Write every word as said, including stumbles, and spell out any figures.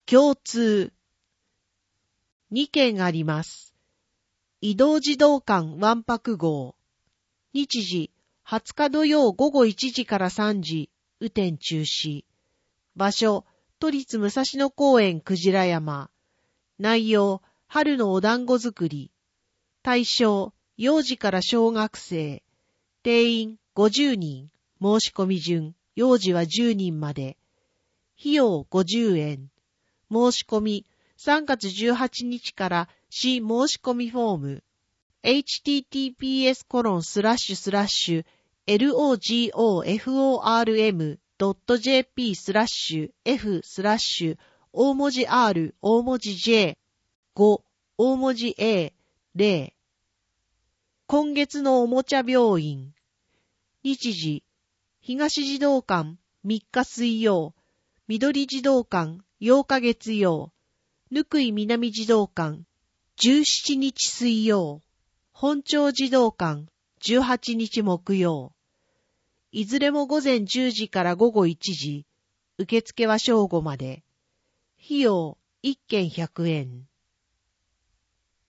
共通。にけんあります。移動児童館わんぱく号。日時、はつか土曜午後いちじからさんじ、雨天中止。場所、都立武蔵野公園くじら山。内容、春のお団子作り。対象、幼児から小学生。定員ごじゅうにん。申し込み順、幼児はじゅうにんまで。費用ごじゅうえん。申し込み、さんがつじゅうはちにちから市申し込みフォーム。エイチティーティーピーエスコロンスラッシュスラッシュエルオージーオーエフオーアールエムドットジェーピースラッシュ F スラッシュ大文字 R 大文字 J ご大文字 A ゼロ今月のおもちゃ病院。日時、東児童館みっか水曜、緑児童館ようか月曜、ぬくい南児童館じゅうしちにち水曜、本町児童館じゅうはちにち木曜。いずれも午前じゅうじから午後いちじ、受付は正午まで。費用いっけんひゃくえん。